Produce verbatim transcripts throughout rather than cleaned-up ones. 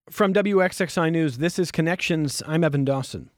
From W X X I News, this is Connections. I'm Evan Dawson.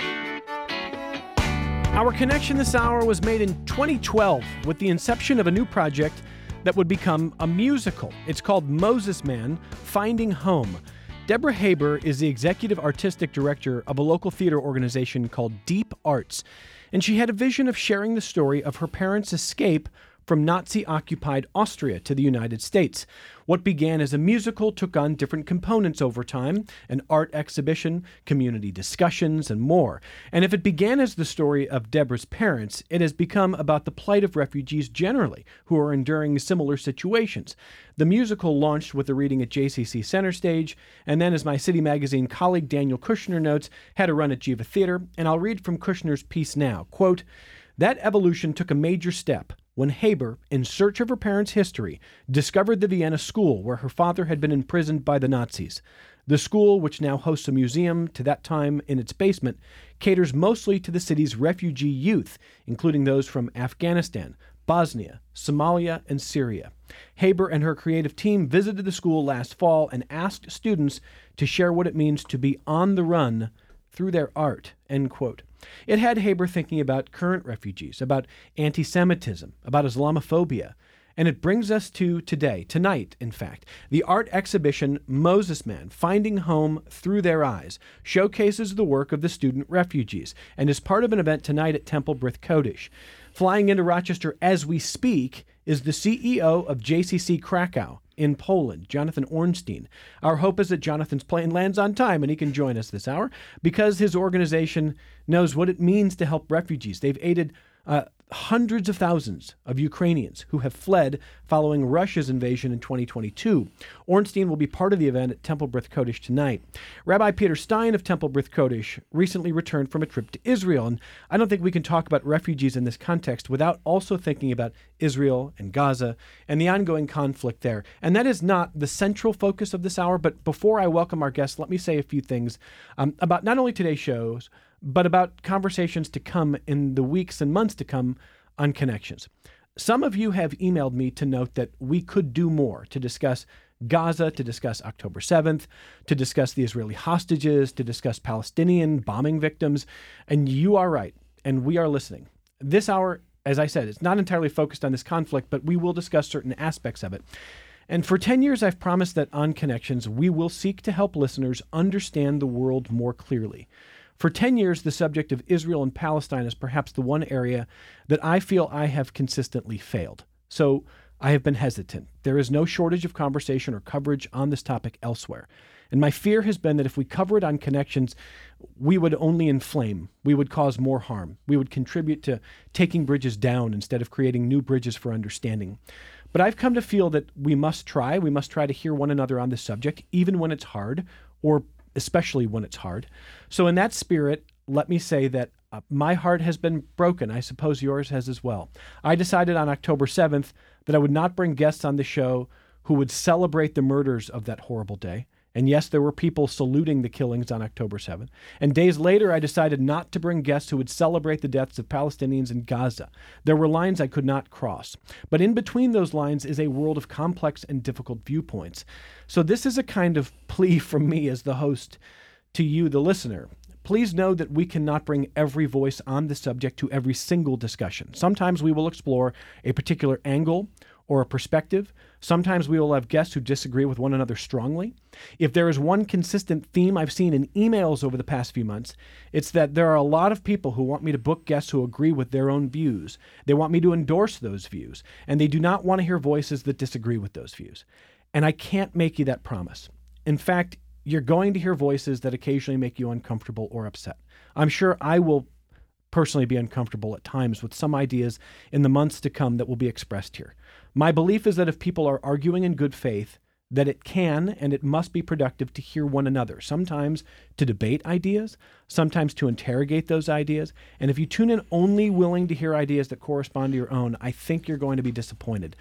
Our connection this hour was made in twenty twelve with the inception of a new project that would become a musical. It's called Moses Man, Finding Home. Deborah Haber is the executive artistic director of a local theater organization called Deep Arts, and she had a vision of sharing the story of her parents' escape from Nazi-occupied Austria to the United States. What began as a musical took on different components over time, an art exhibition, community discussions, and more. And if it began as the story of Deborah's parents, it has become about the plight of refugees generally, who are enduring similar situations. The musical launched with a reading at J C C Center Stage, and then, as my City Magazine colleague Daniel Kushner notes, had a run at Jiva Theater, and I'll read from Kushner's piece now. Quote, "That evolution took a major step when Haber, in search of her parents' history, discovered the Vienna school where her father had been imprisoned by the Nazis. The school, which now hosts a museum to that time in its basement, caters mostly to the city's refugee youth, including those from Afghanistan, Bosnia, Somalia, and Syria. Haber and her creative team visited the school last fall and asked students to share what it means to be on the run through their art," end quote. It had Haber thinking about current refugees, about anti-Semitism, about Islamophobia. And it brings us to today, tonight, in fact. The art exhibition Moses Man, Finding Home Through Their Eyes, showcases the work of the student refugees and is part of an event tonight at Temple Brith Kodesh. Flying into Rochester as we speak is the C E O of J C C Krakow in Poland, Jonathan Ornstein. Our hope is that Jonathan's plane lands on time and he can join us this hour because his organization knows what it means to help refugees. They've aided uh, hundreds of thousands of Ukrainians who have fled following Russia's invasion in twenty twenty-two. Ornstein will be part of the event at Temple Brith Kodesh tonight. Rabbi Peter Stein of Temple Brith Kodesh recently returned from a trip to Israel, and I don't think we can talk about refugees in this context without also thinking about Israel and Gaza and the ongoing conflict there. And that is not the central focus of this hour, but before I welcome our guests, let me say a few things um, about not only today's shows, but about conversations to come in the weeks and months to come on Connections. Some of you have emailed me to note that we could do more to discuss Gaza, to discuss October seventh, to discuss the Israeli hostages, to discuss Palestinian bombing victims, and you are right, and we are listening. This hour, as I said, it's not entirely focused on this conflict, but we will discuss certain aspects of it. And for ten years, I've promised that on Connections, we will seek to help listeners understand the world more clearly. For ten years, the subject of Israel and Palestine is perhaps the one area that I feel I have consistently failed. So I have been hesitant. There is no shortage of conversation or coverage on this topic elsewhere. And my fear has been that if we cover it on Connections, we would only inflame. We would cause more harm. We would contribute to taking bridges down instead of creating new bridges for understanding. But I've come to feel that we must try. We must try to hear one another on this subject, even when it's hard, or especially when it's hard. So in that spirit, let me say that uh, my heart has been broken. I suppose yours has as well. I decided on October seventh that I would not bring guests on the show who would celebrate the murders of that horrible day. And yes, there were people saluting the killings on October seventh. And days later, I decided not to bring guests who would celebrate the deaths of Palestinians in Gaza. There were lines I could not cross. But in between those lines is a world of complex and difficult viewpoints. So this is a kind of plea from me as the host to you, the listener. Please know that we cannot bring every voice on the subject to every single discussion. Sometimes we will explore a particular angle or a perspective. Sometimes we will have guests who disagree with one another strongly. If there is one consistent theme I've seen in emails over the past few months, it's that there are a lot of people who want me to book guests who agree with their own views. They want me to endorse those views, and they do not want to hear voices that disagree with those views. And I can't make you that promise. In fact, you're going to hear voices that occasionally make you uncomfortable or upset. I'm sure I will personally be uncomfortable at times with some ideas in the months to come that will be expressed here. My belief is that if people are arguing in good faith, that it can and it must be productive to hear one another, sometimes to debate ideas, sometimes to interrogate those ideas. And if you tune in only willing to hear ideas that correspond to your own, I think you're going to be disappointed.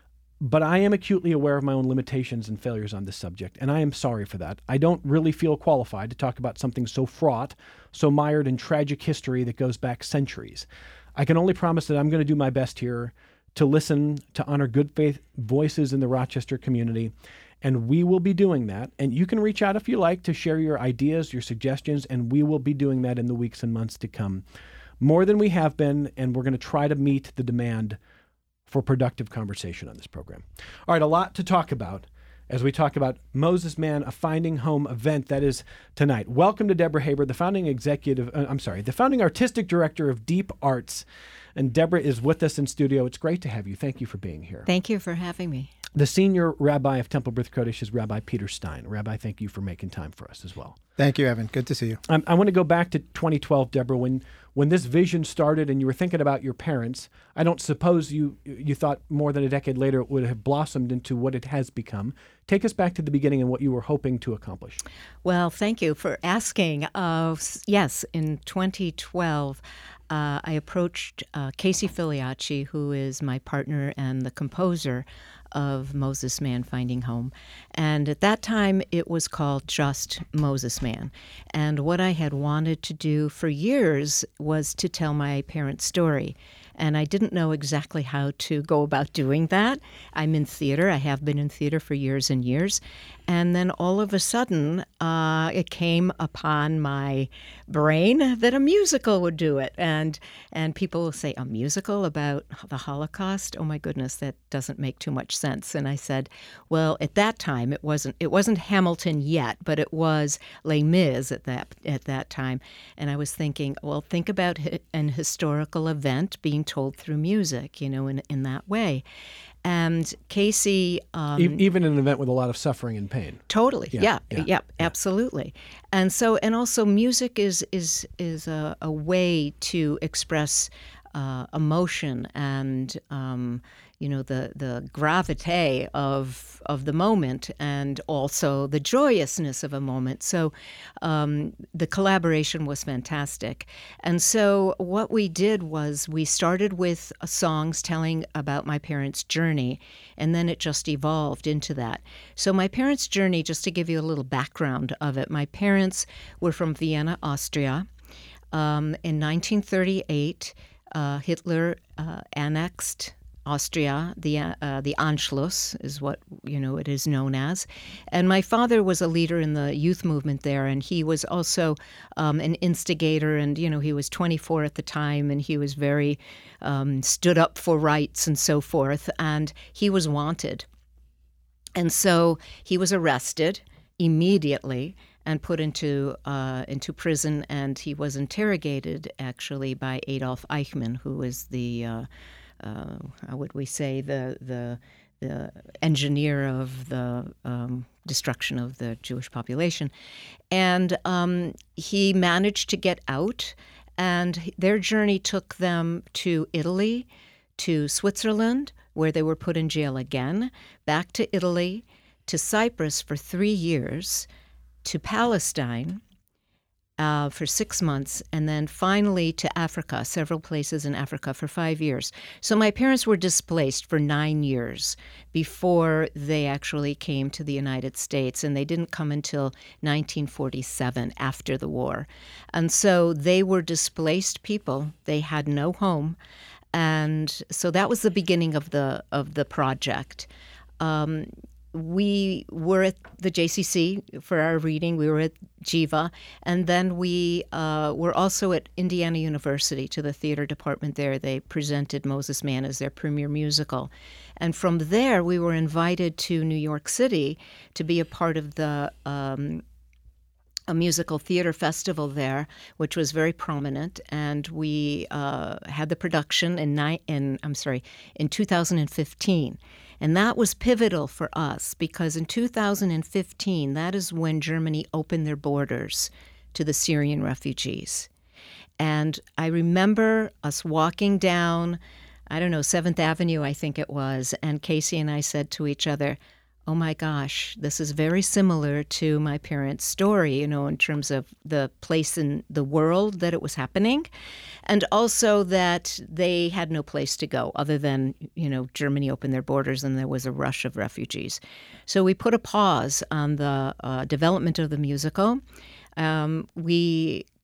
But I am acutely aware of my own limitations and failures on this subject, and I am sorry for that. I don't really feel qualified to talk about something so fraught, so mired in tragic history that goes back centuries. I can only promise that I'm going to do my best here to listen, to honor good faith voices in the Rochester community, And we will be doing that. And you can reach out if you like to share your ideas, your suggestions, and we will be doing that in the weeks and months to come. More than we have been, and we're going to try to meet the demand for productive conversation on this program. All right, a lot to talk about as we talk about Moses Man, a Finding Home event that is tonight. Welcome to Deborah Haber, the founding executive, uh, I'm sorry, the founding artistic director of Deep Arts. And Deborah is with us in studio. It's great to have you. Thank you for being here. Thank you for having me. The senior rabbi of Temple Beth Kodesh is Rabbi Peter Stein. Rabbi, thank you for making time for us as well. Thank you, Evan. Good to see you. Um, I want to go back to twenty twelve, Deborah, when when this vision started and you were thinking about your parents. I don't suppose you you thought more than a decade later it would have blossomed into what it has become. Take us back to the beginning and what you were hoping to accomplish. Well, thank you for asking. Uh, yes, in twenty twelve, uh, I approached uh, Casey Filiacci, who is my partner and the composer of Moses Man Finding Home. And at that time, it was called just Moses Man. And what I had wanted to do for years was to tell my parents' story. And I didn't know exactly how to go about doing that. I'm in theater. I have been in theater for years and years. And then all of a sudden, uh, it came upon my brain that a musical would do it. And and people will say, a musical about the Holocaust? Oh my goodness, that doesn't make too much sense. And I said, well, at that time, it wasn't it wasn't Hamilton yet, but it was Les Mis at that at that time. And I was thinking, well, think about hi- an historical event being told through music, you know, in in that way. And Casey... Um, E- even an event with a lot of suffering and pain. Totally. Yeah, Yeah. yeah, Yeah. yeah. Absolutely. And so, and also music is is is a, a way to express uh, emotion and, um, you know, the, the gravité of of the moment and also the joyousness of a moment. So um, the collaboration was fantastic. And so what we did was we started with uh, songs telling about my parents' journey, and then it just evolved into that. So my parents' journey, just to give you a little background of it, my parents were from Vienna, Austria. Um, in nineteen thirty-eight, uh, Hitler uh, annexed Austria, the uh, the Anschluss is what, you know, it is known as. And my father was a leader in the youth movement there, and he was also um, an instigator, and, you know, he was twenty-four at the time, and he was very um, stood up for rights and so forth, and he was wanted. And so he was arrested immediately and put into uh, into prison, and he was interrogated, actually, by Adolf Eichmann, who is the... Uh, Uh, how would we say, the the the engineer of the um, destruction of the Jewish population. And um, he managed to get out, and their journey took them to Italy, to Switzerland, where they were put in jail again, back to Italy, to Cyprus for three years, to Palestine, Uh, for six months, and then finally to Africa, several places in Africa for five years. So my parents were displaced for nine years before they actually came to the United States, and they didn't come until nineteen forty-seven, after the war. And so they were displaced people. They had no home. And so that was the beginning of the of the project. Um, We were at the J C C for our reading. We were at Jiva. And then we uh, were also at Indiana University, to the theater department there. They presented Moses Man as their premier musical. And from there, we were invited to New York City to be a part of the um, a musical theater festival there, which was very prominent. And we uh, had the production in, ni- in I'm sorry, in two thousand fifteen. And that was pivotal for us, because in two thousand fifteen, that is when Germany opened their borders to the Syrian refugees. And I remember us walking down, I don't know, seventh Avenue, I think it was, and Casey and I said to each other, oh my gosh, this is very similar to my parents' story, you know, in terms of the place in the world that it was happening, and also that they had no place to go other than, you know, Germany opened their borders and there was a rush of refugees. So we put a pause on the uh, development of the musical. Um, we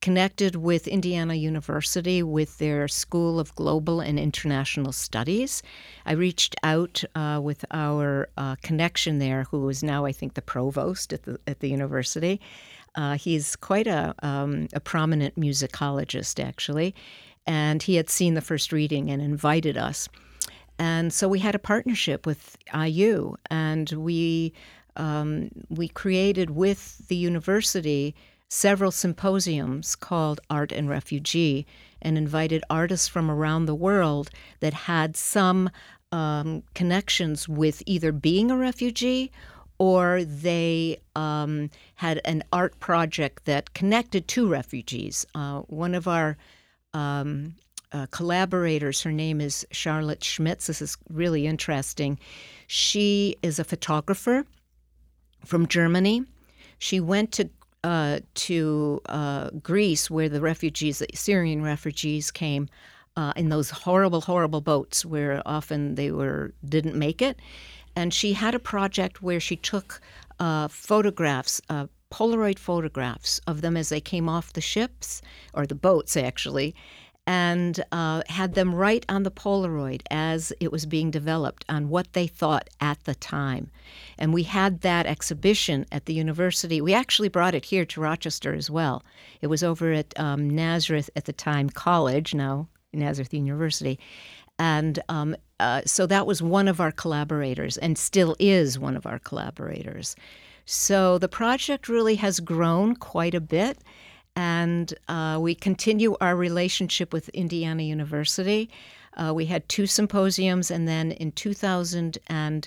connected with Indiana University with their School of Global and International Studies. I reached out uh, with our uh, connection there, who is now, I think, the provost at the at the university. Uh, he's quite a um, a prominent musicologist, actually, and he had seen the first reading and invited us. And so we had a partnership with I U, and we um, we created with the university several symposiums called Art and Refugee, and invited artists from around the world that had some um, connections with either being a refugee or they um, had an art project that connected to refugees. Uh, one of our um, uh, collaborators, her name is Charlotte Schmitz. This is really interesting. She is a photographer from Germany. She went to uh, to uh, Greece, where the refugees, the Syrian refugees, came uh, in those horrible, horrible boats, where often they were didn't make it. And she had a project where she took uh, photographs, uh, Polaroid photographs of them as they came off the ships, or the boats actually, and uh, had them write on the Polaroid as it was being developed on what they thought at the time. And we had that exhibition at the university. We actually brought it here to Rochester as well. It was over at um, Nazareth at the time College, now Nazareth University. And um, uh, so that was one of our collaborators, and still is one of our collaborators. So the project really has grown quite a bit, and uh, we continue our relationship with Indiana University. Uh, we had two symposiums, and then in two thousand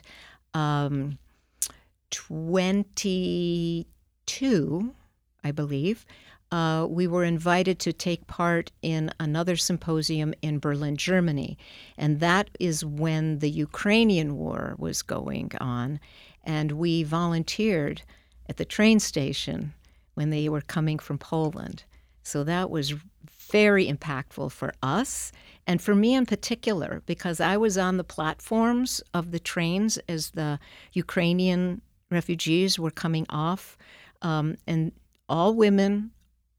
twenty-two, I believe, Uh, we were invited to take part in another symposium in Berlin, Germany. And that is when the Ukrainian war was going on. And we volunteered at the train station when they were coming from Poland. So that was very impactful for us, and for me in particular, because I was on the platforms of the trains as the Ukrainian refugees were coming off, um, and all women,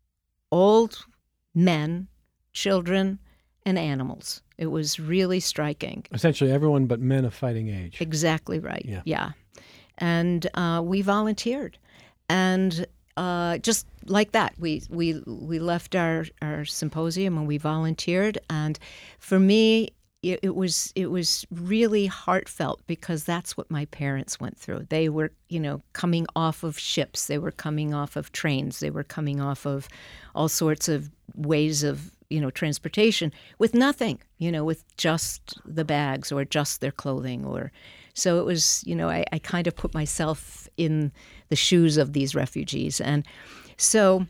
old men, children, and animals. It was really striking. Essentially everyone but men of fighting age. Exactly right, yeah. yeah. And uh, we volunteered. And uh, just like that, we we we left our, our symposium and we volunteered. And for me, it, it was it was really heartfelt, because that's what my parents went through. They were, you know, coming off of ships. They were coming off of trains. They were coming off of all sorts of ways of, you know, transportation with nothing, you know, with just the bags or just their clothing. Or so it was, you know, I, I kind of put myself in the shoes of these refugees. And so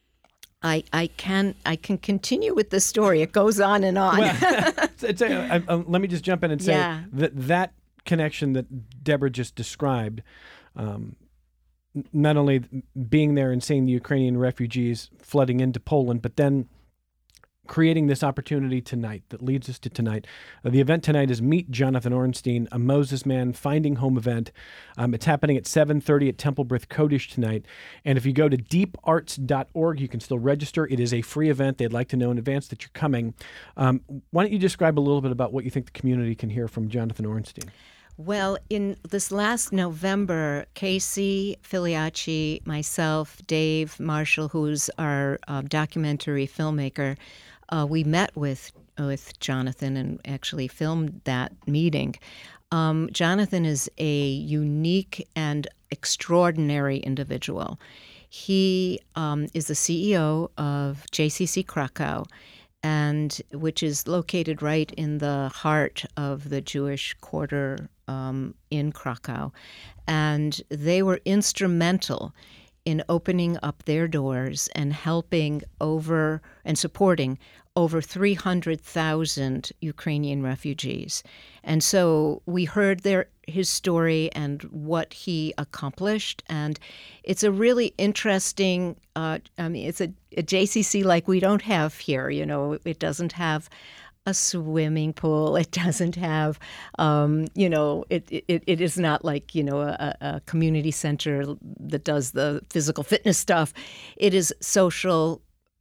I, I can I can continue with the story. It goes on and on. Well, it's a, I, I, let me just jump in and say yeah. that that connection that Deborah just described, um, not only being there and seeing the Ukrainian refugees flooding into Poland, but then creating this opportunity tonight that leads us to tonight. Uh, the event tonight is Meet Jonathan Ornstein, a Moses Man Finding Home event. Um, it's happening at seven thirty at Temple Brith Kodesh tonight. And if you go to deep arts dot org, you can still register. It is a free event. They'd like to know in advance that you're coming. Um, why don't you describe a little bit about what you think the community can hear from Jonathan Ornstein? Well, in this last November, Casey Filiacci, myself, Dave Marshall, who's our uh, documentary filmmaker, uh, we met with with Jonathan and actually filmed that meeting. Um, Jonathan is a unique and extraordinary individual. He um, is the C E O of J C C Krakow, and which is located right in the heart of the Jewish quarter um, in Krakow. And they were instrumental in opening up their doors and helping over and supporting over three hundred thousand Ukrainian refugees. And so we heard their his story and what he accomplished. And it's a really interesting, uh, I mean, it's a, a J C C like we don't have here. You know, it doesn't have a swimming pool. It doesn't have, um, you know, it, it it is not like, you know, a, a community center that does the physical fitness stuff. It is social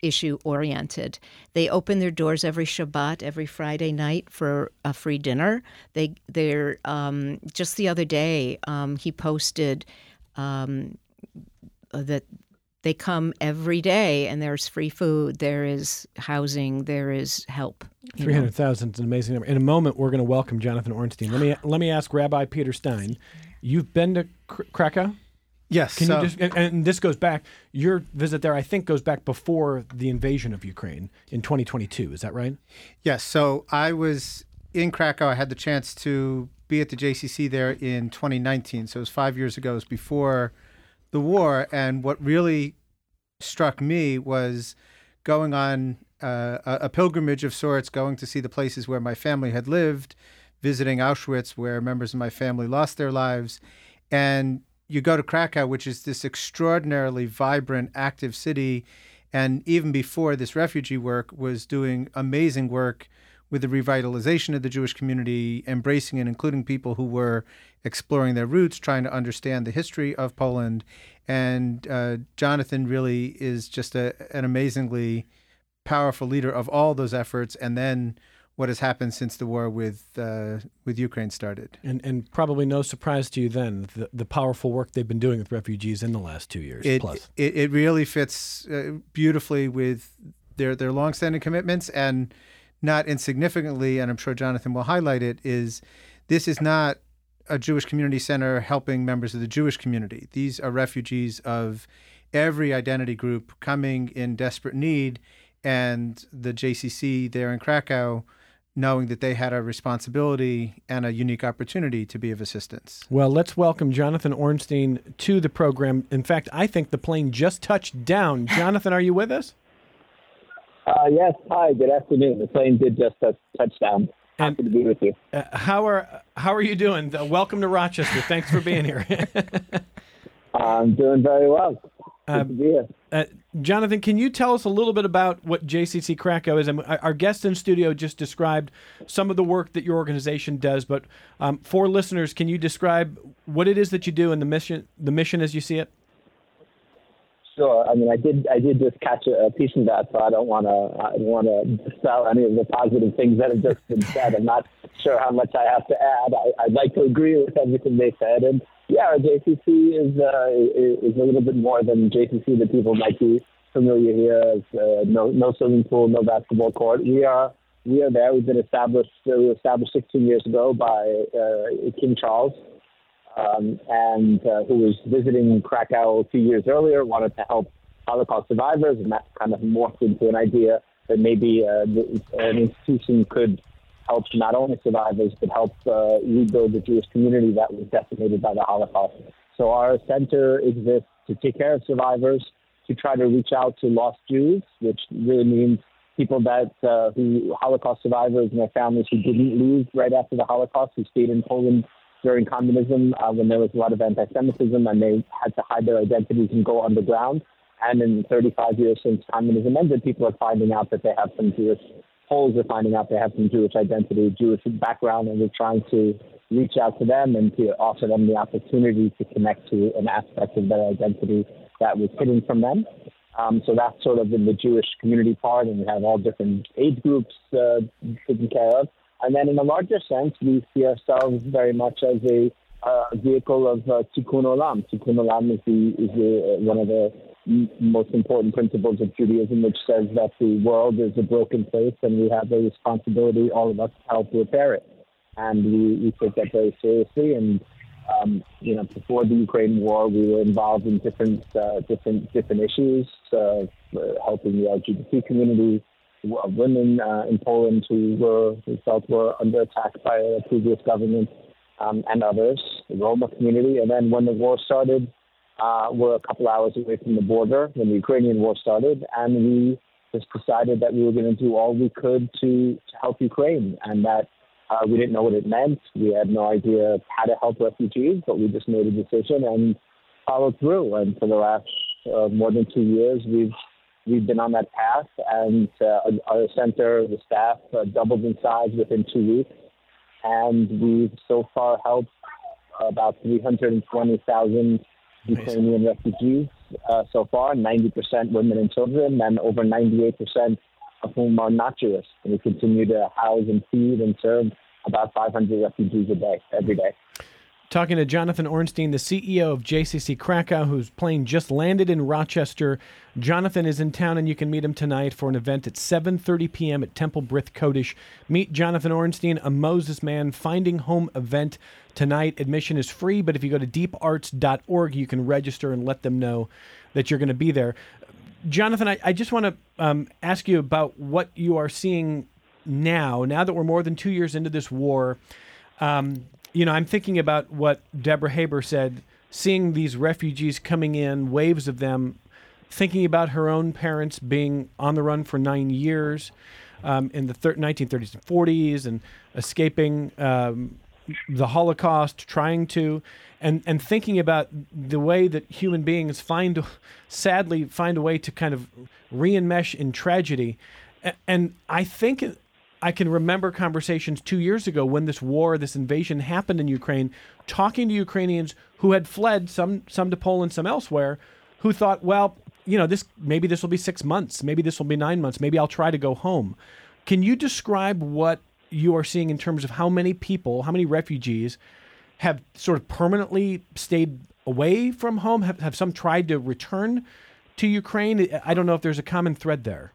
issue oriented. They open their doors every Shabbat, every Friday night for a free dinner. They they're um, just the other day um, he posted um, that they come every day and there's free food, there is housing, there is help. Three hundred thousand is an amazing number. In a moment, we're going to welcome Jonathan Ornstein. Let me let me ask Rabbi Peter Stein. You've been to Kr- Krakow? Yes. Can so, you just, and, and this goes back, your visit there, I think, goes back before the invasion of Ukraine in twenty twenty-two. Is that right? Yes. So I was in Krakow. I had the chance to be at the J C C there in twenty nineteen. So it was five years ago. It was before the war. And what really struck me was going on uh, a, a pilgrimage of sorts, going to see the places where my family had lived, visiting Auschwitz, where members of my family lost their lives. And you go to Krakow, which is this extraordinarily vibrant, active city, and even before this refugee work was doing amazing work with the revitalization of the Jewish community, embracing and including people who were exploring their roots, trying to understand the history of Poland. And uh, Jonathan really is just a, an amazingly powerful leader of all those efforts. And then what has happened since the war with uh, with Ukraine started. And and probably no surprise to you then, the, the powerful work they've been doing with refugees in the last two years it, plus. It, it really fits uh, beautifully with their, their longstanding commitments, and not insignificantly, and I'm sure Jonathan will highlight it, is this is not a Jewish community center helping members of the Jewish community. These are refugees of every identity group coming in desperate need, and the J C C there in Krakow, knowing that they had a responsibility and a unique opportunity to be of assistance. Well, let's welcome Jonathan Ornstein to the program. In fact, I think the plane just touched down. Jonathan, are you with us? Uh, yes. Hi, good afternoon. The plane did just touch, touch down. Happy And, to be with you. Uh, how are how are you doing? Uh, welcome to Rochester. Thanks for being here. I'm doing very well. Good Uh, to be here. Uh, Jonathan, can you tell us a little bit about what J C C Krakow is? And our guest in studio just described some of the work that your organization does, but um, for listeners, can you describe what it is that you do and the mission, the mission as you see it? Sure. I mean, I did. I did just catch a, a piece of that, so I don't want to. I don't want to dispel any of the positive things that have just been said. I'm not sure how much I have to add. I, I'd like to agree with everything they said, and yeah, our J C C is uh, is a little bit more than J C C that people might be familiar here as uh, no no swimming pool, no basketball court. We are we are there. We've been established. Uh, we were established sixteen years ago by uh, King Charles. Um, and uh, who was visiting Krakow a few years earlier, wanted to help Holocaust survivors, and that kind of morphed into an idea that maybe uh, an institution could help not only survivors, but help uh, rebuild the Jewish community that was decimated by the Holocaust. So our center exists to take care of survivors, to try to reach out to lost Jews, which really means people that uh, who Holocaust survivors and their families who didn't leave right after the Holocaust, who stayed in Poland during communism, uh, when there was a lot of anti-Semitism and they had to hide their identities and go underground. And in thirty-five years since communism ended, people are finding out that they have some Jewish, Poles are finding out they have some Jewish identity, Jewish background, and we're trying to reach out to them and to offer them the opportunity to connect to an aspect of their identity that was hidden from them. Um, so that's sort of in the Jewish community part, and we have all different age groups uh, taken care of. And then in a larger sense, we see ourselves very much as a uh, vehicle of uh, Tikkun Olam. Tikkun Olam is, the, is the, uh, one of the m- most important principles of Judaism, which says that the world is a broken place and we have a responsibility, all of us, to help repair it. And we, we take that very seriously. And, um, you know, before the Ukraine war, we were involved in different uh, different different issues, uh, helping the L G B T community, women uh, in Poland who were who felt were under attack by a previous government, um, and others, the Roma community. And then when the war started, uh, we're a couple hours away from the border when the Ukrainian war started, and we just decided that we were going to do all we could to, to help Ukraine, and that uh, we didn't know what it meant. We had no idea how to help refugees, but we just made a decision and followed through. And for the last uh, more than two years, we've We've been on that path, and uh, our center, the staff, uh, doubled in size within two weeks. And we've so far helped about three hundred twenty thousand Ukrainian refugees uh, so far, ninety percent women and children, and over ninety-eight percent of whom are not Jewish. And we continue to house and feed and serve about five hundred refugees a day, every day. Talking to Jonathan Ornstein, the C E O of J C C Krakow, whose plane just landed in Rochester. Jonathan is in town, and you can meet him tonight for an event at seven thirty p.m. at Temple Brith Kodesh. Meet Jonathan Ornstein, a Moses Man Finding Home event tonight. Admission is free, but if you go to deep arts dot org, you can register and let them know that you're going to be there. Jonathan, I, I just want to um, ask you about what you are seeing now, now that we're more than two years into this war. Um, you know, I'm thinking about what Deborah Haber said, seeing these refugees coming in, waves of them, thinking about her own parents being on the run for nine years um, in the thir- nineteen thirties and forties and escaping um, the Holocaust, trying to, and, and thinking about the way that human beings find, sadly, find a way to kind of re-enmesh in tragedy. And I think I can remember conversations two years ago when this war, this invasion happened in Ukraine, talking to Ukrainians who had fled, some some to Poland, some elsewhere, who thought, well, you know, this maybe this will be six months, maybe this will be nine months, maybe I'll try to go home. Can you describe what you are seeing in terms of how many people, how many refugees have sort of permanently stayed away from home? Have, have some tried to return to Ukraine? I don't know if there's a common thread there.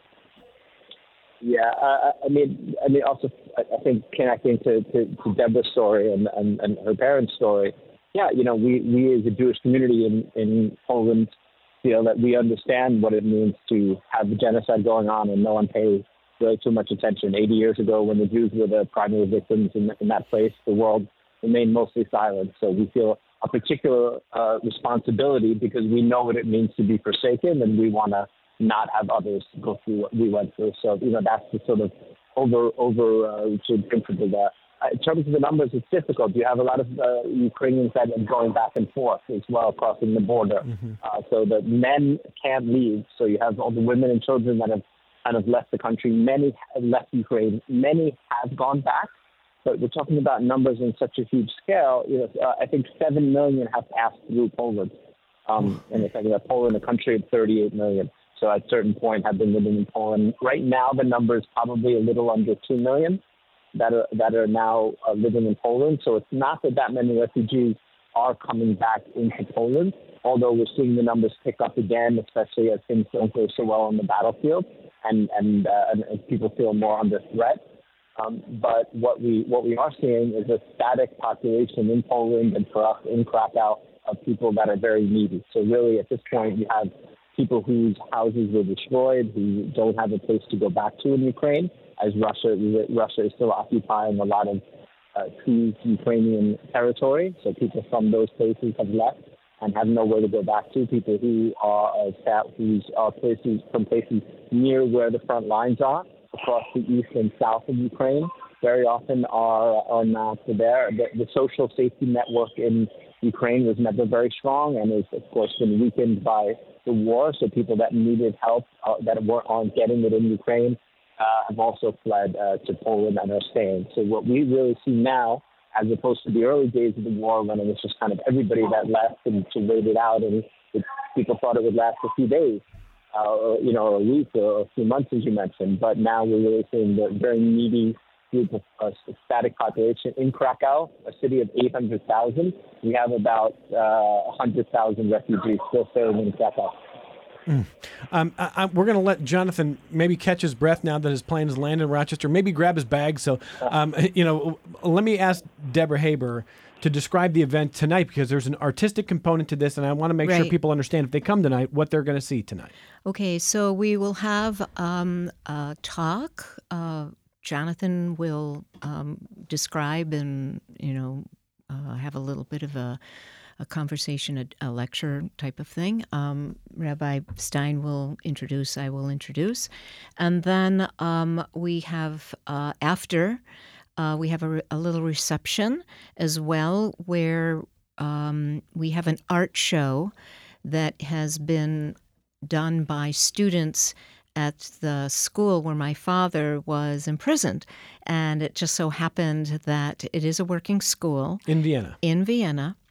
Yeah, uh, I mean, I mean, also, I think connecting to, to, to Deborah's story and, and, and her parents' story, yeah, you know, we, we as a Jewish community in, in Poland feel that we understand what it means to have the genocide going on and no one pays really too much attention. eighty years ago, when the Jews were the primary victims in, in that place, the world remained mostly silent. So we feel a particular uh, responsibility because we know what it means to be forsaken, and we want to not have others go through what we went through. So, you know, that's the sort of over, over, uh, principle there. Uh, in terms of the numbers, it's difficult. You have a lot of uh, Ukrainians that are going back and forth as well, crossing the border. Mm-hmm. Uh, so the men can't leave. So you have all the women and children that have kind of left the country. Many have left Ukraine. Many have gone back. But we're talking about numbers in such a huge scale. You know, uh, I think seven million have passed through Poland. Um, and it's like Poland, a country of thirty-eight million. So at a certain point have been living in Poland. Right now, the number is probably a little under two million that are that are now uh, living in Poland. So it's not that that many refugees are coming back into Poland, although we're seeing the numbers pick up again, especially as things don't go so well on the battlefield and and, uh, and, and people feel more under threat. Um, but what we what we are seeing is a static population in Poland and for us in Krakow of people that are very needy. So really, at this point, you have people whose houses were destroyed, who don't have a place to go back to in Ukraine, as Russia Russia is still occupying a lot of uh, key Ukrainian territory. So people from those places have left and have nowhere to go back to. People who are uh, whose are places from places near where the front lines are, across the east and south of Ukraine, very often are are not there. The, the social safety network in Ukraine was never very strong and has, of course, been weakened by the war. So people that needed help uh, that weren't aren't getting it in Ukraine uh, have also fled uh, to Poland and are staying. So what we really see now, as opposed to the early days of the war when it was just kind of everybody that left and to wait it out, and it, people thought it would last a few days, uh, or, you know, a week or a few months, as you mentioned. But now we're really seeing the very needy group of uh, static population in Krakow, a city of eight hundred thousand. We have about uh, one hundred thousand refugees still staying in Krakow. Mm. Um, I, I, we're going to let Jonathan maybe catch his breath now that his plane has landed in Rochester, maybe grab his bag. So, um, you know, let me ask Deborah Haber to describe the event tonight, because there's an artistic component to this, and I want to make right. sure people understand if they come tonight what they're going to see tonight. Okay, so we will have um, a talk. Uh, Jonathan will um, describe and, you know, uh, have a little bit of a, a conversation, a, a lecture type of thing. Um, Rabbi Stein will introduce, I will introduce. And then um, we have, uh, after, uh, we have a, a little reception as well, where um, we have an art show that has been done by students at the school where my father was imprisoned. And it just so happened that it is a working school. In Vienna. In Vienna.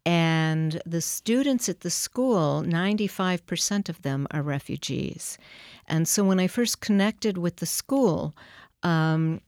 And the students at the school, ninety-five percent of them are refugees. And so when I first connected with the school, um,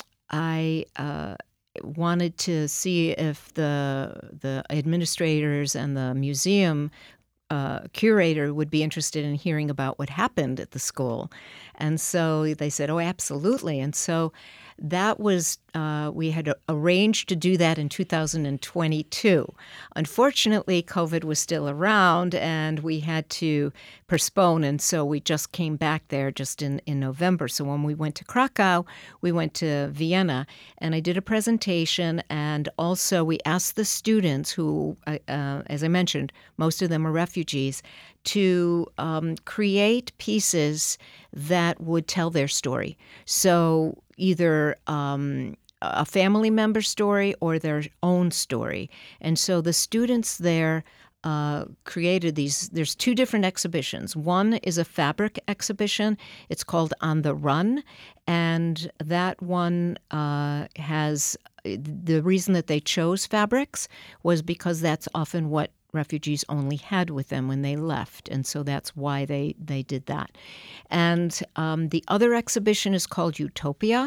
I uh, wanted to see if the the administrators and the museum uh, curator would be interested in hearing about what happened at the school. And so they said, oh, absolutely. And so that was, uh, we had arranged to do that in two thousand twenty-two. Unfortunately, COVID was still around and we had to postpone. And so we just came back there just in, in November. So when we went to Krakow, we went to Vienna and I did a presentation. And also we asked the students who, uh, as I mentioned, most of them are refugees, to um, create pieces that would tell their story. So either um, a family member story or their own story. And so the students there uh, created these. There's two different exhibitions. One is a fabric exhibition. It's called On the Run. And that one uh, has, the reason that they chose fabrics was because that's often what refugees only had with them when they left, and so that's why they, they did that. And um, the other exhibition is called Utopia,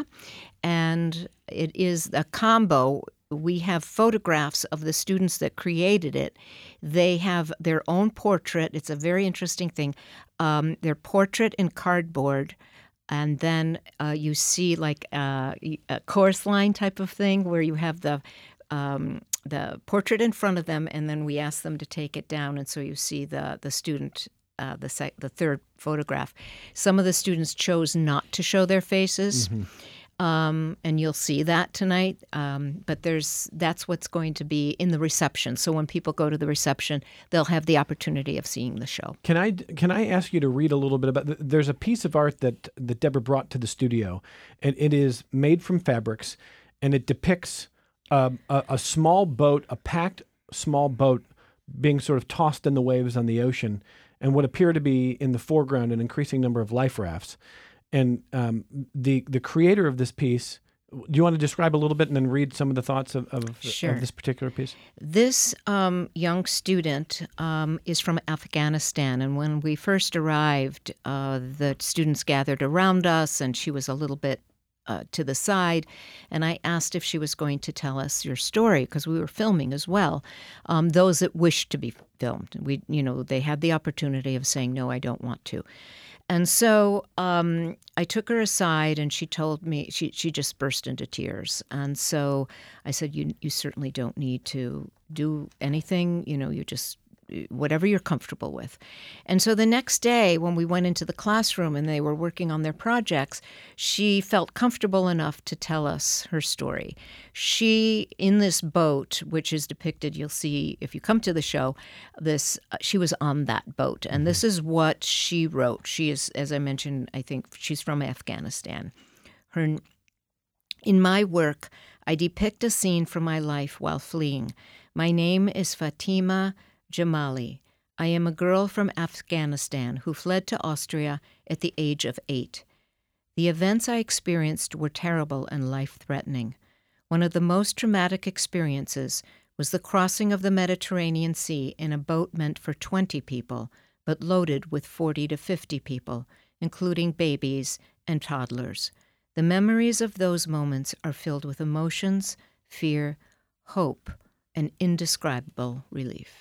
and it is a combo. We have photographs of the students that created it. They have their own portrait. It's a very interesting thing. Um, their portrait in cardboard, and then uh, you see like a, a chorus line type of thing where you have the um, the portrait in front of them, and then we ask them to take it down, and so you see the the student, uh, the sec- the third photograph. Some of the students chose not to show their faces, mm-hmm. um, and you'll see that tonight. Um, but there's that's what's going to be in the reception. So when people go to the reception, they'll have the opportunity of seeing the show. Can I can I ask you to read a little bit about? There's a piece of art that that Deborah brought to the studio, and it is made from fabrics, and it depicts Uh, a, a small boat, a packed small boat being sort of tossed in the waves on the ocean, and what appear to be in the foreground an increasing number of life rafts. And um, the the creator of this piece, do you want to describe a little bit and then read some of the thoughts of, of, sure. of this particular piece? This um, young student um, is from Afghanistan, and when we first arrived, uh, the students gathered around us, and she was a little bit Uh, to the side, and I asked if she was going to tell us your story because we were filming as well. Um, those that wished to be filmed, we, you know, they had the opportunity of saying, "No, I don't want to." And so um, I took her aside, and she told me she she just burst into tears. And so I said, "You you certainly don't need to do anything. You know, you just." Whatever you're comfortable with." And so the next day when we went into the classroom and they were working on their projects, she felt comfortable enough to tell us her story. She, in this boat, which is depicted, you'll see if you come to the show, this uh, she was on that boat. And this is what she wrote. She is, as I mentioned, I think she's from Afghanistan. Her, in my work, I depict a scene from my life while fleeing. My name is Fatima Jamali. I am a girl from Afghanistan who fled to Austria at the age of eight. The events I experienced were terrible and life-threatening. One of the most traumatic experiences was the crossing of the Mediterranean Sea in a boat meant for twenty people, but loaded with forty to fifty people, including babies and toddlers. The memories of those moments are filled with emotions, fear, hope, and indescribable relief.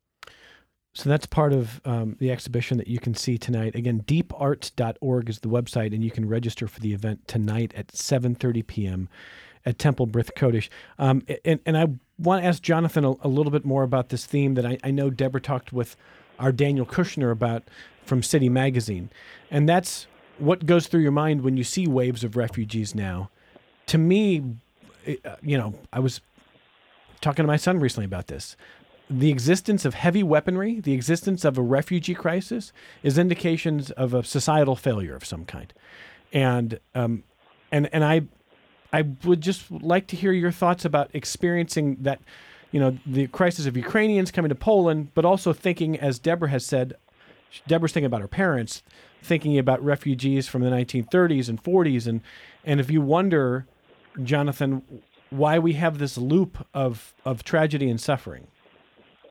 So that's part of um, the exhibition that you can see tonight. Again, deep arts dot org is the website, and you can register for the event tonight at seven thirty p.m. at Temple Brith Kodesh. Um, and, and I want to ask Jonathan a, a little bit more about this theme that I, I know Deborah talked with our Daniel Kushner about from City Magazine. And that's what goes through your mind when you see waves of refugees now. To me, you know, I was talking to my son recently about this. The existence of heavy weaponry, the existence of a refugee crisis, is indications of a societal failure of some kind. And um, and and I I would just like to hear your thoughts about experiencing that, you know, the crisis of Ukrainians coming to Poland, but also thinking, as Deborah has said, Deborah's thinking about her parents, thinking about refugees from the nineteen thirties and forties. And, and if you wonder, Jonathan, why we have this loop of, of tragedy and suffering.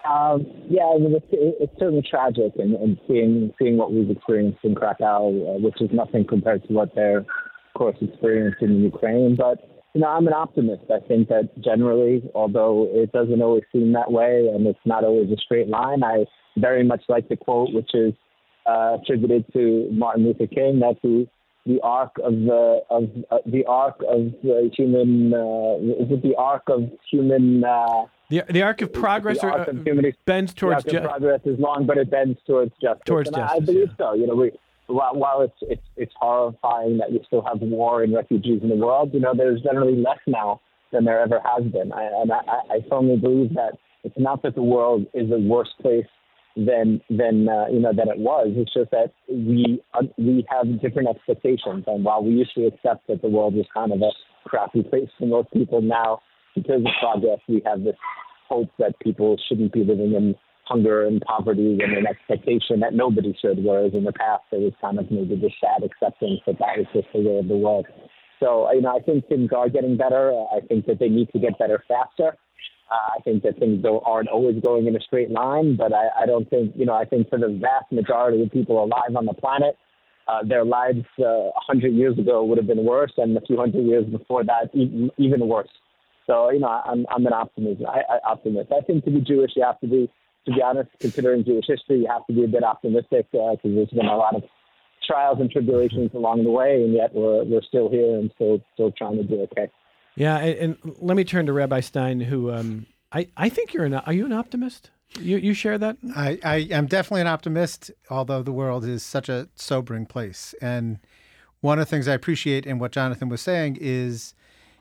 Um, yeah, I mean, it's, it's certainly tragic, and, and seeing seeing what we've experienced in Krakow, uh, which is nothing compared to what they're, of course, experiencing in Ukraine. But, you know, I'm an optimist. I think that generally, although it doesn't always seem that way, and it's not always a straight line, I very much like the quote, which is uh, attributed to Martin Luther King, that the the arc of the of uh, the arc of the human uh, is it the arc of human uh, The, the arc of progress the arc or, of uh, human, bends towards the arc of ju- progress is long, but it bends towards justice. Towards and justice, I believe yeah. so. You know, we while, while it's it's it's horrifying that we still have war and refugees in the world, you know, there's generally less now than there ever has been. I, and I, I firmly believe that it's not that the world is a worse place than than uh, you know than it was. It's just that we uh, we have different expectations, and while we used to accept that the world was kind of a crappy place for most people, now because of progress, we have this hope that people shouldn't be living in hunger and poverty and an expectation that nobody should. Whereas in the past, there was kind of maybe this sad acceptance that that was just the way of the world. So you know, I think things are getting better. I think that they need to get better faster. Uh, I think that things don't, aren't always going in a straight line, but I, I don't think, you know, I think for the vast majority of people alive on the planet, uh, their lives uh, one hundred years ago would have been worse, and a few hundred years before that, even, even worse. So, you know, I'm, I'm an optimist. I, I, optimist. I think to be Jewish, you have to be, to be honest, considering Jewish history, you have to be a bit optimistic because uh, there's been a lot of trials and tribulations along the way, and yet we're, we're still here and still, still trying to do okay. Yeah, and, and let me turn to Rabbi Stein, who um, I, I think you're an, are you an optimist? You you share that? I, I am definitely an optimist, although the world is such a sobering place. And one of the things I appreciate in what Jonathan was saying is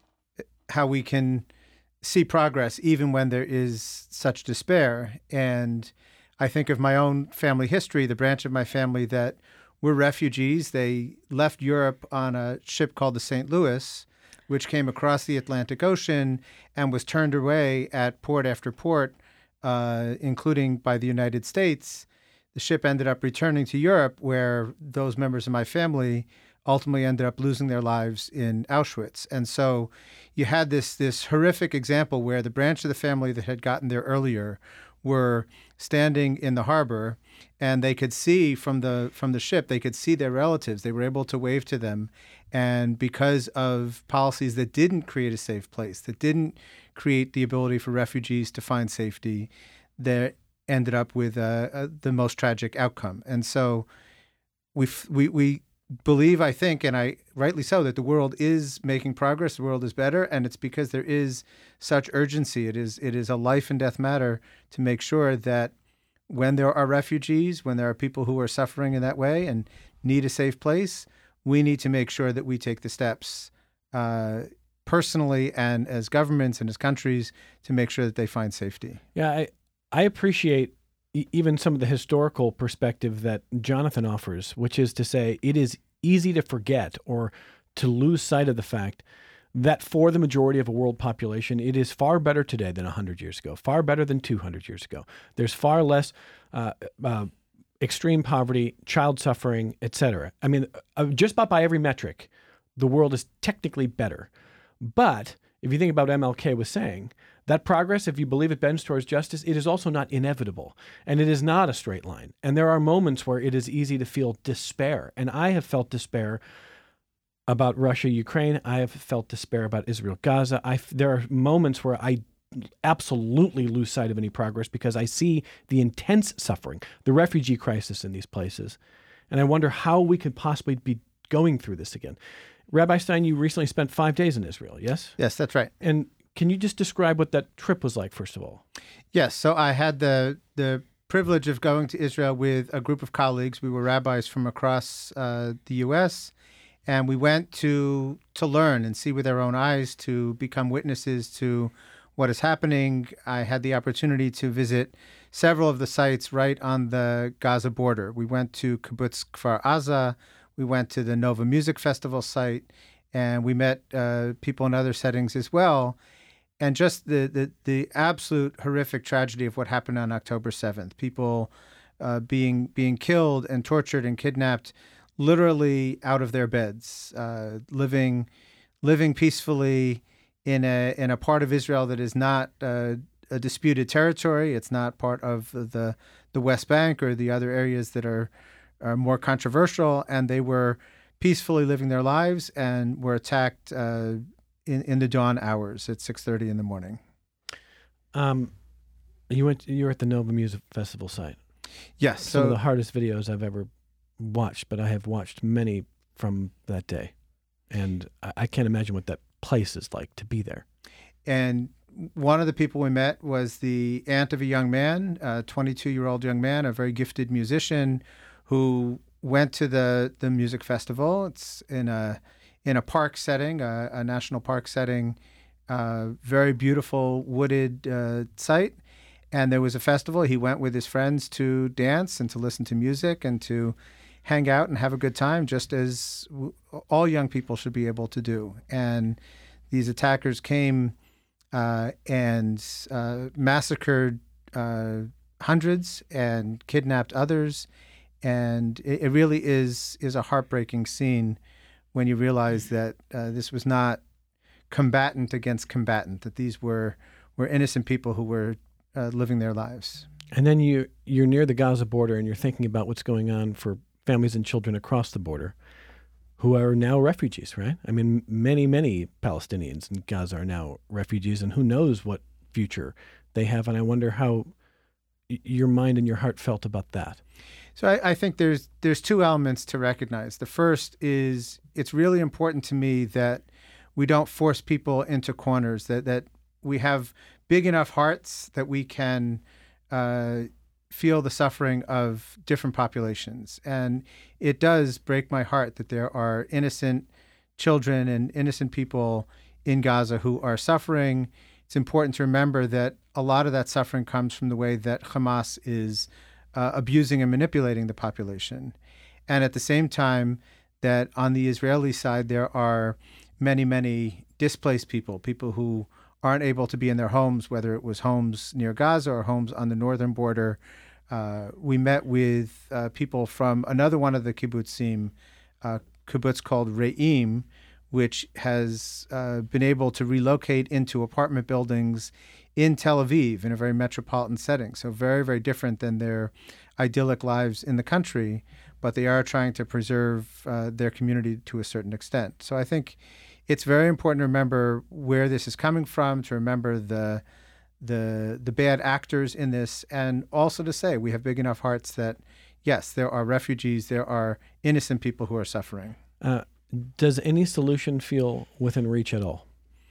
how we can see progress even when there is such despair. And I think of my own family history, the branch of my family that were refugees. They left Europe on a ship called the Saint Louis, which came across the Atlantic Ocean and was turned away at port after port, uh, including by the United States. The ship ended up returning to Europe, where those members of my family ultimately ended up losing their lives in Auschwitz. And so you had this this horrific example where the branch of the family that had gotten there earlier were standing in the harbor, and they could see from the from the ship, they could see their relatives. They were able to wave to them. And because of policies that didn't create a safe place, that didn't create the ability for refugees to find safety, they ended up with uh, uh, the most tragic outcome. And so we we we believe, I think, and I rightly so, that the world is making progress. The world is better, and it's because there is such urgency. It is it is a life and death matter to make sure that when there are refugees, when there are people who are suffering in that way and need a safe place, we need to make sure that we take the steps uh, personally and as governments and as countries to make sure that they find safety. Yeah, I, I appreciate e- even some of the historical perspective that Jonathan offers, which is to say it is easy to forget or to lose sight of the fact that for the majority of a world population, it is far better today than one hundred years ago, far better than two hundred years ago. There's far less uh, uh, extreme poverty, child suffering, et cetera. I mean, uh, just about by every metric, the world is technically better. But if you think about what M L K was saying, that progress, if you believe it bends towards justice, it is also not inevitable. And it is not a straight line. And there are moments where it is easy to feel despair. And I have felt despair about Russia, Ukraine. I have felt despair about Israel, Gaza. I, there are moments where I absolutely lose sight of any progress because I see the intense suffering, the refugee crisis in these places. And I wonder how we could possibly be going through this again. Rabbi Stein, you recently spent five days in Israel, yes? Yes, that's right. And can you just describe what that trip was like, first of all? Yes. So I had the the privilege of going to Israel with a group of colleagues. We were rabbis from across uh, the U S, and we went to to learn and see with our own eyes, to become witnesses to what is happening. I had the opportunity to visit several of the sites right on the Gaza border. We went to Kibbutz Kfar Aza. We went to the Nova Music Festival site, and we met uh, people in other settings as well. And just the, the, the absolute horrific tragedy of what happened on October seventh, people uh, being being killed and tortured and kidnapped literally out of their beds, uh, living living peacefully in a in a part of Israel that is not uh, a disputed territory. It's not part of the the West Bank or the other areas that are are more controversial. And they were peacefully living their lives and were attacked uh, in in the dawn hours at six thirty in the morning. Um, you went. You were at the Nova Music Festival site. Yes. Some so, of the hardest videos I've ever watched, but I have watched many from that day, and I, I can't imagine what that place is like to be there. And one of the people we met was the aunt of a young man, a twenty-two-year-old young man, a very gifted musician, who went to the, the music festival. It's in a in a park setting, a, a national park setting, uh, very beautiful wooded uh, site. And there was a festival. He went with his friends to dance and to listen to music and to hang out and have a good time, just as w- all young people should be able to do. And these attackers came uh, and uh, massacred uh, hundreds and kidnapped others. And it, it really is is a heartbreaking scene when you realize that uh, this was not combatant against combatant, that these were, were innocent people who were uh, living their lives. And then you, you're near the Gaza border and you're thinking about what's going on for families and children across the border who are now refugees, right? I mean, many, many Palestinians in Gaza are now refugees, and who knows what future they have. And I wonder how y- your mind and your heart felt about that. So I, I think there's there's two elements to recognize. The first is it's really important to me that we don't force people into corners, that, that we have big enough hearts that we can uh, feel the suffering of different populations. And it does break my heart that there are innocent children and innocent people in Gaza who are suffering. It's important to remember that a lot of that suffering comes from the way that Hamas is uh, abusing and manipulating the population. And at the same time, that on the Israeli side, there are many, many displaced people, people who aren't able to be in their homes, whether it was homes near Gaza or homes on the northern border. Uh, we met with uh, people from another one of the kibbutzim, uh, kibbutz called Re'im, which has uh, been able to relocate into apartment buildings in Tel Aviv in a very metropolitan setting. So very, very different than their idyllic lives in the country, but they are trying to preserve uh, their community to a certain extent. So I think it's very important to remember where this is coming from, to remember the the the bad actors in this, and also to say we have big enough hearts that, yes, there are refugees, there are innocent people who are suffering. Uh, does any solution feel within reach at all?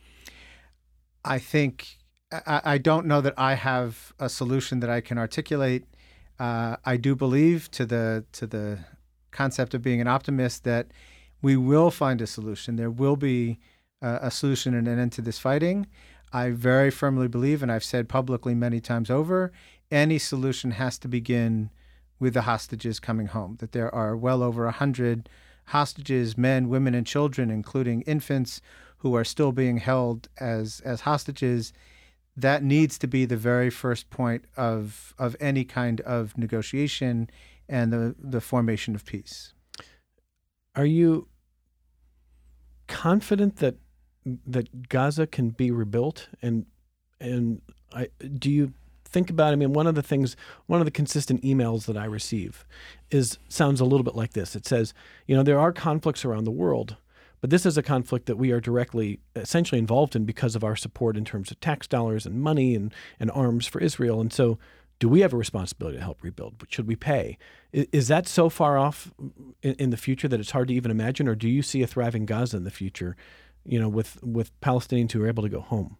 I think, I, I don't know that I have a solution that I can articulate. Uh, I do believe to the to the concept of being an optimist that we will find a solution. There will be uh, a solution and an end to this fighting. I very firmly believe, and I've said publicly many times over, any solution has to begin with the hostages coming home, that there are well over one hundred hostages, men, women, and children, including infants, who are still being held as, as hostages. That needs to be the very first point of, of any kind of negotiation and the, the formation of peace. Are you confident that that Gaza can be rebuilt? And and I, do you think about, I mean, one of the things, one of the consistent emails that I receive is, sounds a little bit like this. It says, you know, there are conflicts around the world, but this is a conflict that we are directly, essentially involved in because of our support in terms of tax dollars and money and, and arms for Israel. And so do we have a responsibility to help rebuild? Should we pay? Is, is that so far off in, in the future that it's hard to even imagine? Or do you see a thriving Gaza in the future, you know, with, with Palestinians who are able to go home?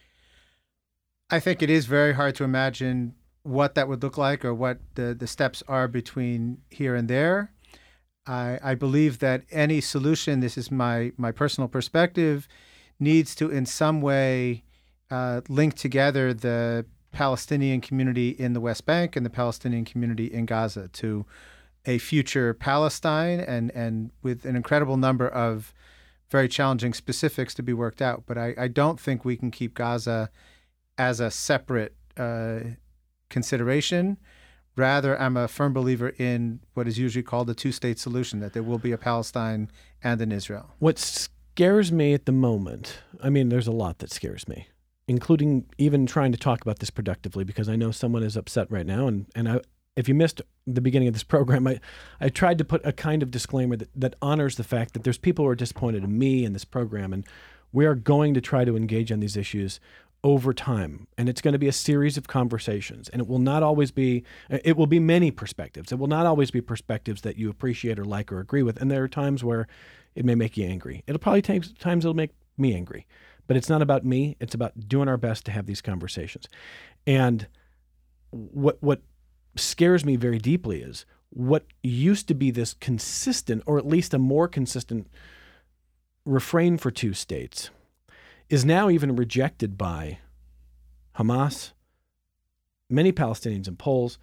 I think it is very hard to imagine what that would look like or what the, the steps are between here and there. I, I believe that any solution, this is my, my personal perspective, needs to in some way uh, link together the Palestinian community in the West Bank and the Palestinian community in Gaza to a future Palestine, and, and with an incredible number of very challenging specifics to be worked out. But I, I don't think we can keep Gaza as a separate uh, consideration. Rather, I'm a firm believer in what is usually called a two-state solution, that there will be a Palestine and an Israel. What scares me at the moment, I mean, there's a lot that scares me. including even trying to talk about this productively, because I know someone is upset right now. And, and I, if you missed the beginning of this program, I, I tried to put a kind of disclaimer that, that honors the fact that there's people who are disappointed in me and this program, and we are going to try to engage on these issues over time. And it's going to be a series of conversations, and it will not always be, it will be many perspectives. It will not always be perspectives that you appreciate or like or agree with. And there are times where it may make you angry. It'll probably take times it'll make me angry, but it's not about me. It's about doing our best to have these conversations. And what, what scares me very deeply is what used to be this consistent, or at least a more consistent refrain for two states, is now even rejected by Hamas, many Palestinians and Poles,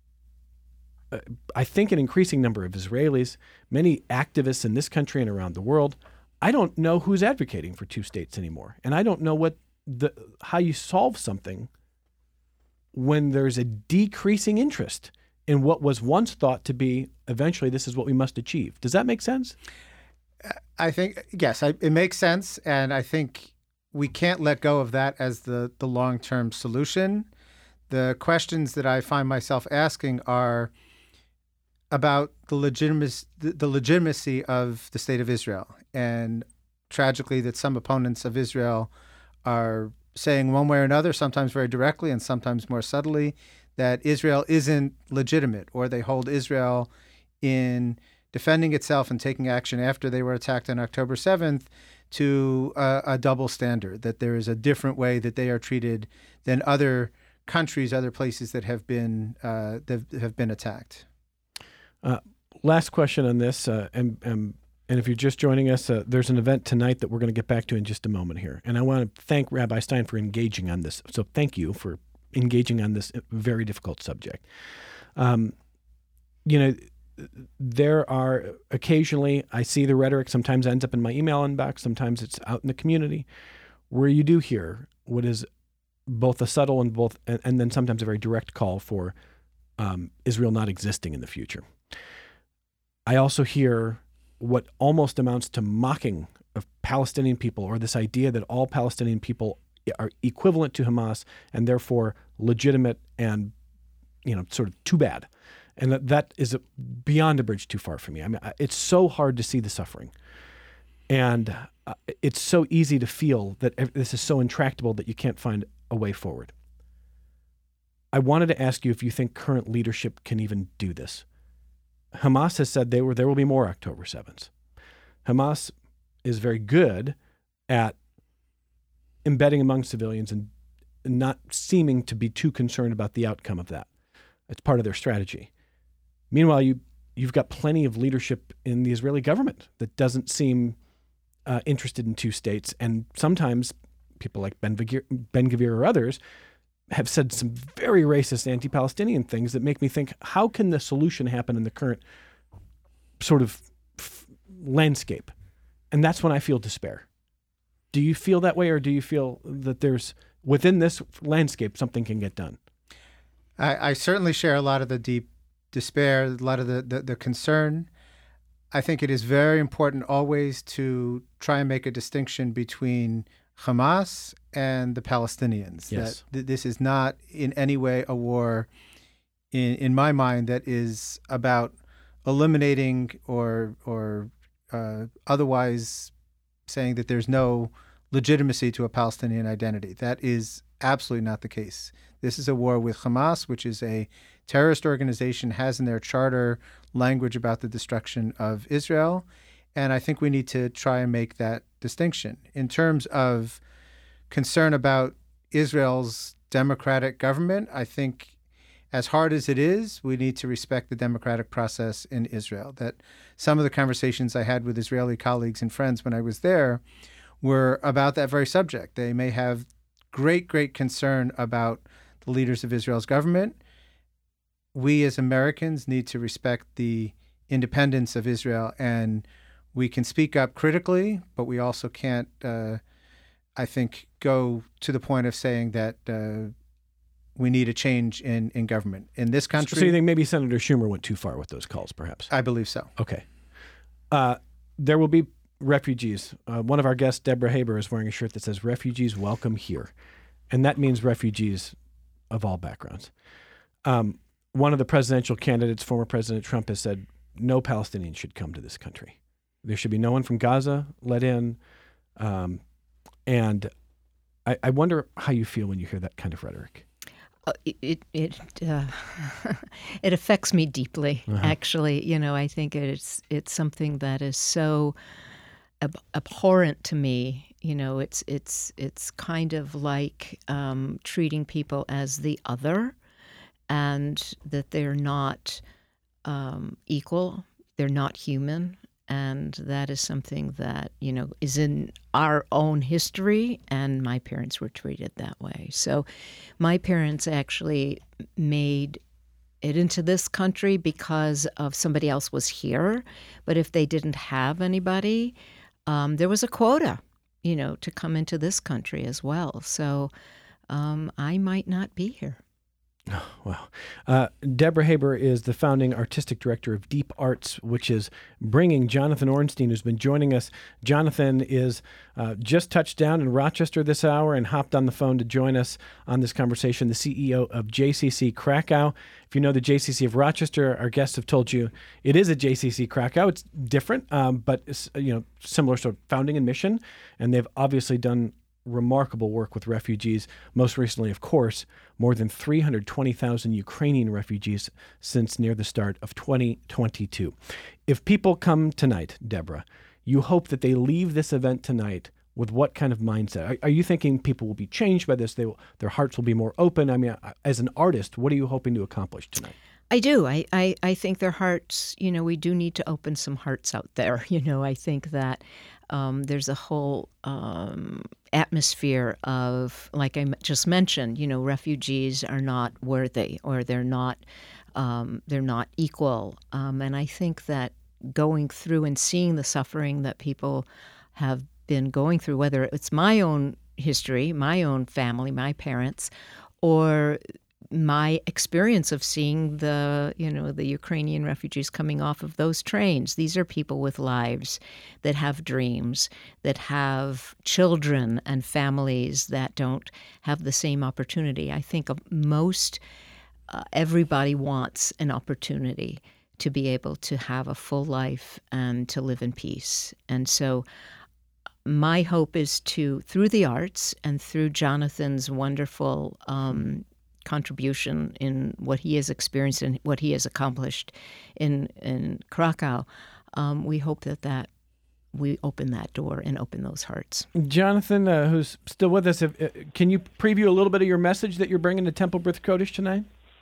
uh, I think an increasing number of Israelis, many activists in this country and around the world. I don't know who's advocating for two states anymore. And I don't know what the how you solve something when there's a decreasing interest in what was once thought to be eventually this is what we must achieve. Does that make sense? I think, yes, I, it makes sense. And I think we can't let go of that as the, the long-term solution. The questions that I find myself asking are about the legitimacy, the legitimacy of the state of Israel. And tragically, that some opponents of Israel are saying one way or another, sometimes very directly and sometimes more subtly, that Israel isn't legitimate, or they hold Israel in defending itself and taking action after they were attacked on October seventh to a, a double standard, that there is a different way that they are treated than other countries, other places that have been uh, that have been attacked. Uh, last question on this, uh, and, and and if you're just joining us, uh, there's an event tonight that we're going to get back to in just a moment here. And I want to thank Rabbi Stein for engaging on this. So thank you for engaging on this very difficult subject. Um, you know, there are occasionally, I see the rhetoric, sometimes ends up in my email inbox, sometimes it's out in the community, where you do hear what is both a subtle and both, and, and then sometimes a very direct call for um, Israel not existing in the future. I also hear what almost amounts to mocking of Palestinian people, or this idea that all Palestinian people are equivalent to Hamas and therefore legitimate and, you know, sort of too bad. And that, that is a, beyond a bridge too far for me. I mean, it's so hard to see the suffering. And uh, it's so easy to feel that this is so intractable that you can't find a way forward. I wanted to ask you if you think current leadership can even do this. Hamas has said they were, there will be more October sevenths. Hamas is very good at embedding among civilians and not seeming to be too concerned about the outcome of that. It's part of their strategy. Meanwhile, you, you've got plenty of leadership in the Israeli government that doesn't seem uh, interested in two states. And sometimes people like Ben-Gvir, Ben-Gvir or others have said some very racist anti-Palestinian things that make me think, how can the solution happen in the current sort of f- landscape? And that's when I feel despair. Do you feel that way, or do you feel that there's, within this landscape, something can get done? I, I certainly share a lot of the deep despair, a lot of the, the, the concern. I think it is very important always to try and make a distinction between Hamas and the Palestinians. Yes. That th- this is not in any way a war, in, in my mind, that is about eliminating or or uh, otherwise saying that there's no legitimacy to a Palestinian identity. That is absolutely not the case. This is a war with Hamas, which is a terrorist organization, has in their charter language about the destruction of Israel. And I think we need to try and make that distinction. In terms of concern about Israel's democratic government, I think as hard as it is, we need to respect the democratic process in Israel. That some of the conversations I had with Israeli colleagues and friends when I was there were about that very subject. They may have great, great concern about the leaders of Israel's government. We as Americans need to respect the independence of Israel, and we can speak up critically, but we also can't, uh, I think, go to the point of saying that uh, we need a change in, in government. In this country... So you think maybe Senator Schumer went too far with those calls, perhaps? I believe so. Okay. Uh, there will be refugees. Uh, one of our guests, Deborah Haber, is wearing a shirt that says, "Refugees welcome here." and that means refugees of all backgrounds. Um, one of the presidential candidates, former President Trump, has said no Palestinians should come to this country. There should be no one from Gaza let in. Um, and I, I wonder how you feel when you hear that kind of rhetoric. Uh, it it uh, it affects me deeply. Uh-huh. Actually, you know, I think it's it's something that is so ab- abhorrent to me. You know, it's it's it's kind of like um, treating people as the other, and that they're not um, equal. They're not human. And that is something that, you know, is in our own history, and my parents were treated that way. So my parents actually made it into this country because of somebody else was here. But if they didn't have anybody, um, there was a quota, you know, to come into this country as well. So um, I might not be here. Oh, wow. Uh, Deborah Haber is the founding artistic director of Deep Arts, which is bringing Jonathan Ornstein, who's been joining us. Jonathan is uh, just touched down in Rochester this hour and hopped on the phone to join us on this conversation, the C E O of J C C Krakow. If you know the J C C of Rochester, our guests have told you it is a J C C Krakow. It's different, um, but it's, you know, similar sort of founding and mission, and they've obviously done remarkable work with refugees. Most recently, of course, more than three hundred twenty thousand Ukrainian refugees since near the start of twenty twenty-two. If people come tonight, Deborah, you hope that they leave this event tonight with what kind of mindset? Are, are you thinking people will be changed by this? They will, their hearts will be more open? I mean, as an artist, what are you hoping to accomplish tonight? I do. I, I, I think their hearts, you know, we do need to open some hearts out there. You know, I think that um, there's a whole um, atmosphere of, like I just mentioned, you know, refugees are not worthy, or they're not um, they're not equal. Um, and I think that going through and seeing the suffering that people have been going through, whether it's my own history, my own family, my parents, or my experience of seeing the, you know, the Ukrainian refugees coming off of those trains. These are people with lives that have dreams, that have children and families that don't have the same opportunity. I think most uh, everybody wants an opportunity to be able to have a full life and to live in peace. And so my hope is to, through the arts and through Jonathan's wonderful um, contribution in what he has experienced and what he has accomplished in in Krakow, um, we hope that that we open that door and open those hearts. Jonathan, uh, who's still with us, if, uh, can you preview a little bit of your message that you're bringing to Temple B'rith Kodesh tonight?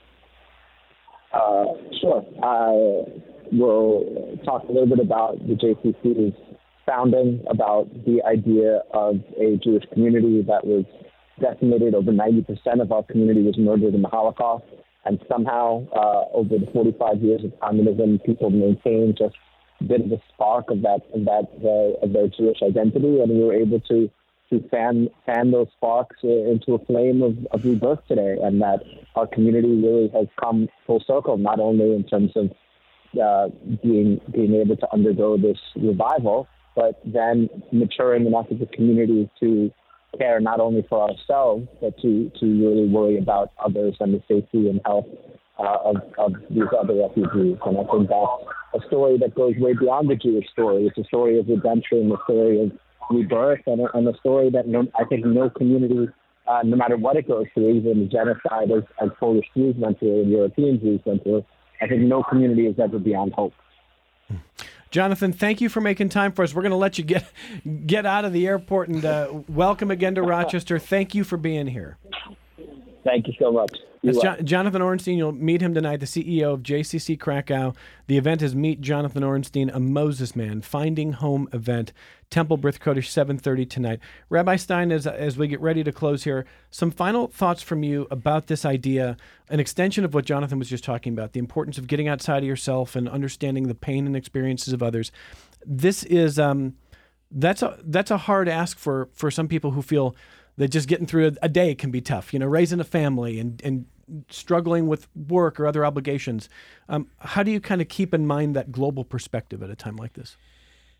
Uh, sure. I will talk a little bit about the J C C's founding, about the idea of a Jewish community that was decimated. Over ninety percent of our community was murdered in the Holocaust. And somehow, uh, over the forty-five years of communism, people maintained just a bit of a spark of that, of that, uh, of their Jewish identity. And we were able to, to fan, fan those sparks uh, into a flame of, of rebirth today. And that our community really has come full circle, not only in terms of uh, being, being able to undergo this revival, but then maturing enough as a community to care not only for ourselves, but to, to really worry about others and the safety and health uh, of, of these other refugees. And I think that's a story that goes way beyond the Jewish story. It's a story of redemption, a story of rebirth, and a, and a story that no, I think no community, uh, no matter what it goes through, even the genocide as, as Polish Jews went through and European Jews went through, I think no community is ever beyond hope. Jonathan, thank you for making time for us. We're going to let you get get out of the airport, and uh, welcome again to Rochester. Thank you for being here. Thank you so much. That's jo- Jonathan Ornstein. You'll meet him tonight, the C E O of J C C Krakow. The event is Meet Jonathan Ornstein, a Moses Man, Finding Home event. Temple B'rith Kodesh, seven thirty tonight. Rabbi Stein, as, as we get ready to close here, some final thoughts from you about this idea, an extension of what Jonathan was just talking about, the importance of getting outside of yourself and understanding the pain and experiences of others. This is, um, that's a, that's a hard ask for, for some people who feel that just getting through a, a day can be tough, you know, raising a family and, and struggling with work or other obligations. Um, how do you kind of keep in mind that global perspective at a time like this?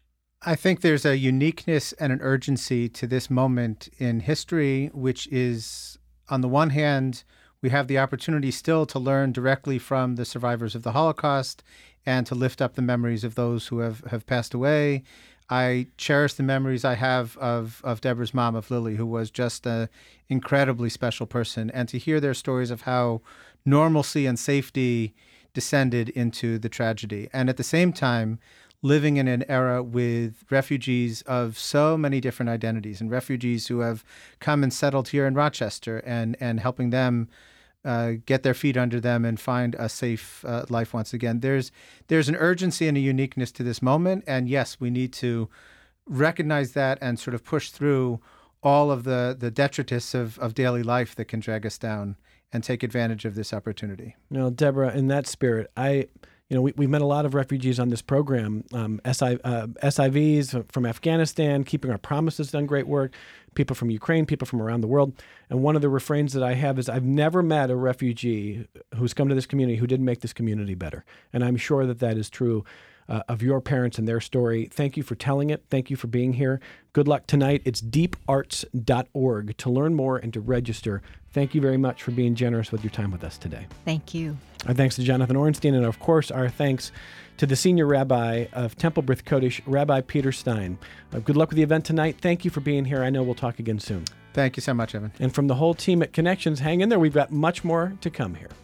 I think there's a uniqueness and an urgency to this moment in history, which is, on the one hand, we have the opportunity still to learn directly from the survivors of the Holocaust and to lift up the memories of those who have, have passed away. I cherish the memories I have of, of Deborah's mom, of Lily, who was just an incredibly special person. And to hear their stories of how normalcy and safety descended into the tragedy. And at the same time, living in an era with refugees of so many different identities and refugees who have come and settled here in Rochester and, and helping them uh, get their feet under them and find a safe uh, life once again. There's there's an urgency and a uniqueness to this moment. And yes, we need to recognize that and sort of push through all of the, the detritus of, of daily life that can drag us down and take advantage of this opportunity. You know, Deborah, in that spirit, I... You know, we, we've met a lot of refugees on this program, um, S I, uh, S I Vs from Afghanistan, Keeping Our Promises done great work, people from Ukraine, people from around the world. And one of the refrains that I have is, I've never met a refugee who's come to this community who didn't make this community better. And I'm sure that that is true uh, of your parents and their story. Thank you for telling it. Thank you for being here. Good luck tonight. It's deep arts dot org to learn more and to register. Thank you very much for being generous with your time with us today. Thank you. Our thanks to Jonathan Ornstein, and of course, our thanks to the senior rabbi of Temple B'rith Kodesh, Rabbi Peter Stein. Uh, good luck with the event tonight. Thank you for being here. I know we'll talk again soon. Thank you so much, Evan. And from the whole team at Connections, hang in there. We've got much more to come here.